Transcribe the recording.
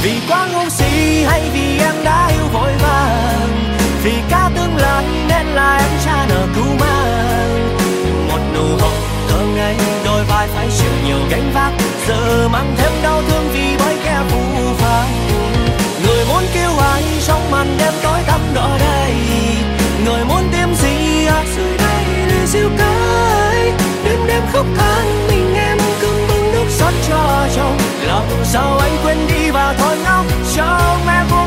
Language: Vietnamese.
Vì quá ngu si hay vì em đã yêu vội vàng, vì cả tương lai nên là em cha nợ cứu mang. Một nụ hôn thơ ngây, đôi vai phải chịu nhiều gánh vác, giờ mang thêm đau thương vì bởi kẻ phũ phàng. Người muốn kêu ai trong màn đêm tối tăm ở đây, người muốn tìm gì dưới đây để dịu cái đêm đêm khóc than mình em cơm bưng nước xót cho chồng. Làm sao anh quên đi và thôi ngóng trong em.